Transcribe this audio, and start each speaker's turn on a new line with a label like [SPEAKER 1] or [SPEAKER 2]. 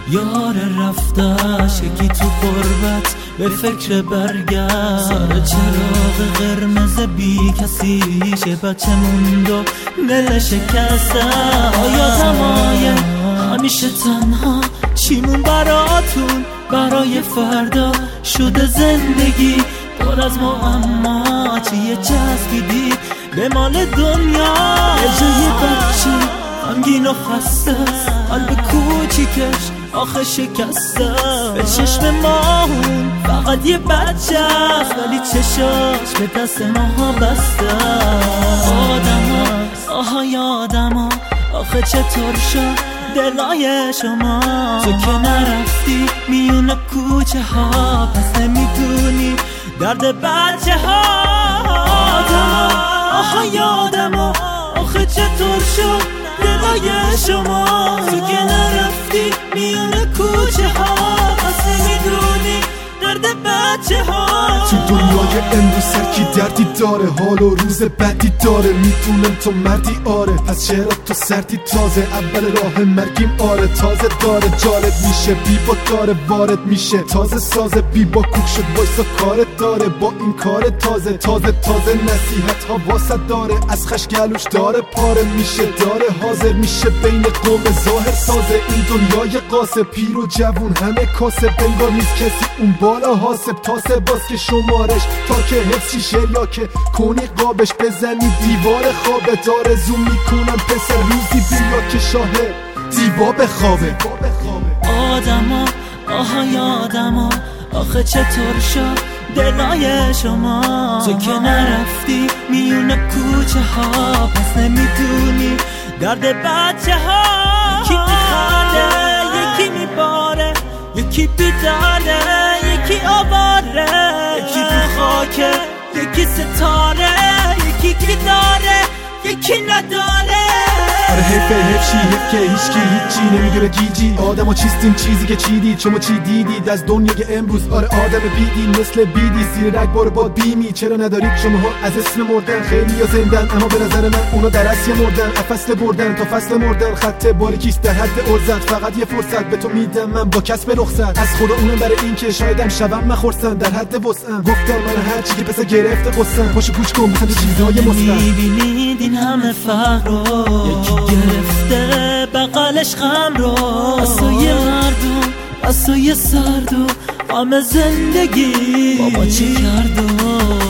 [SPEAKER 1] یار رفتش یکی تو غربت به فکر برگشت، سر چراغ قرمز بی کسیشه بچه موند و دل شکسته. آیا دمای همیشه تنها چیمون براتون برای فردا شده زندگی پر از معما، چه یه جذبی دید به مال دنیا. یه جای بچه غمگین و خسته، قلب کوچیکش آخه شکسته. به چشم ماهون فقط یه بچه است، ولی چشاش به دست ماها بسته. آهای آدما آخه چطور شد دلای شما؟ تو که نرفتی میون کوچه ها، پس نمیدونی درد بچه ها. آهای آدما آخه چطور شد دلای شما؟ تو که نرفتی میون کوچه ها، پس نمیدونی درد بچه ها.
[SPEAKER 2] تو دنیای امروز سرکی دردی داره، حال و روز بدی داره. میدونم تو مردی آره، پس چرا تو سردی؟ تازه اول راه مرگیم آره. تازه داره جالب میشه، بی با داره وارد میشه. تازه سازه بی با کوک شد وایسا کارت داره. با این کار تازه نصیحت ها واسه داره. از خشگلوش داره پاره میشه، داره حاضر میشه بین قوم ظاهر سازه. این دنیای قاسه پیر و جوون همه کاسه، بنگار نیست کسی اون بالا حاسب. تاسه باز که شمارش تا که حفظی شه یا که کنی قابش بزنی دیوار خوابه. داره زوم میکنم پسر روزی بیا که شاهد دیوا بخوابه.
[SPEAKER 1] آدما آهای آدما آخه چطور شد دلای شما؟ تو که نرفتی میون کوچه ها، پس نمیدونی درد بچه ها. یکی میخنده یکی میباره، یکی بیداره یکی آواره، یکی تو خاکه یکی ستاره، یکی که داره یکی نداره.
[SPEAKER 2] آره حیف که هیچی نمیدونه گیجی. آدم و چیستین چیزی که چیدید شما چی دیدید از دنیای امروز؟ آره آدم بیدین مثل بیدی زیر رگ بار باد بیمی. چرا ندارید شما ها از اسم مردن؟ خیلی یا زندن اما به نظر من اونا در اصل مردن. فصل بردن تا فصل مردن، خط باریکیست در حد ارزد. فقط یه فرصت به تو میدم من با کسب رخصت از خدا، اونم برای این که شایدم شبم مخورسن در حد وسعم. گفتم من هر چی که پس گرفته قصم پاشو گوش کن مثلا چیزای مثبت.
[SPEAKER 1] میبینید این همه فقر رو، یکی گرفته بغلش غم رو. اسای مردم اسای سرد و غم زندگی، بابا چی کرد و